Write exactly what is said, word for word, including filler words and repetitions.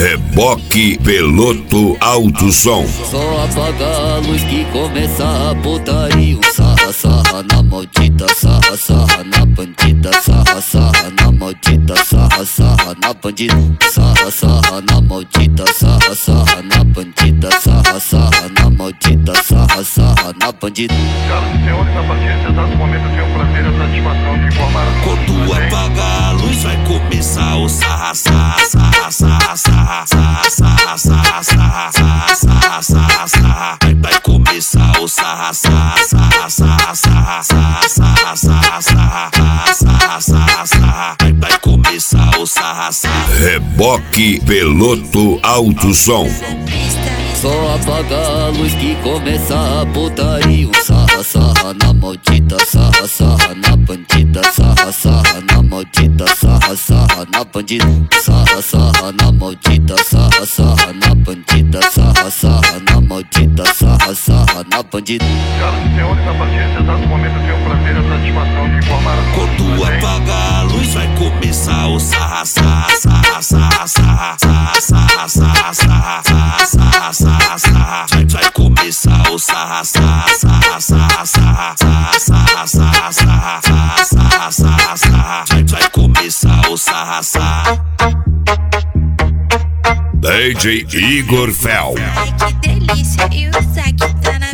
Reboque Peloto Alto Som. Só apaga a luz que começa a putaria. Sarra, sarra na maldita, sarra, sarra na bandida. Sarra, sarra na maldita, sarra, sarra na bandida. Sarra, sarra na maldita, sarra, sarra na bandida. Sarra, sarra na maldita, sarra, sarra na bandida. Senhoras e senhores, a partir desse exato momento eu tenho o prazer e a satisfação de informar a todos. Quando apaga a luz vai começar o sarra, sarra, sarra, sarra, sarra, sarra, sarra, sarra, sarra, sarra, sarra, sarra. Vai, vai começar o sarra, sarra, sarra, sarra, sarra, sarra, sarra, sarra, sarra, sarra, sarra, sarra. Vai, vai começar o sarra, sarra. Reboque Peloto Alto Som. Só apaga a luz que começa a putaria. Sarra, sarra na maldita, sarra, sarra na bandida. Sarra, sarra na maldita, sarra, sarra na bandida. Sarra, sarra na maldita, sarra, sarra na bandida. Sarra, sarra na maldita, sarra, sarra na bandida. Senhoras e senhores, a partir desse exato momento eu tenho o prazer e a satisfação de informar a todos. Quando apaga a luz vai começar o sarra, sarra, sarra, sarra, sarra, sarra, sarra, sarra, sarra, sarra, sarra, sarra. Vai, vai começar o sarra, sarra, sarra, sarra, sarra, sarra, sarra, sarra, sarra, sarra, sarra. Vai, vai começar o sarra, sarra. D J Igor Fel. Ai que delícia, e o saque tá na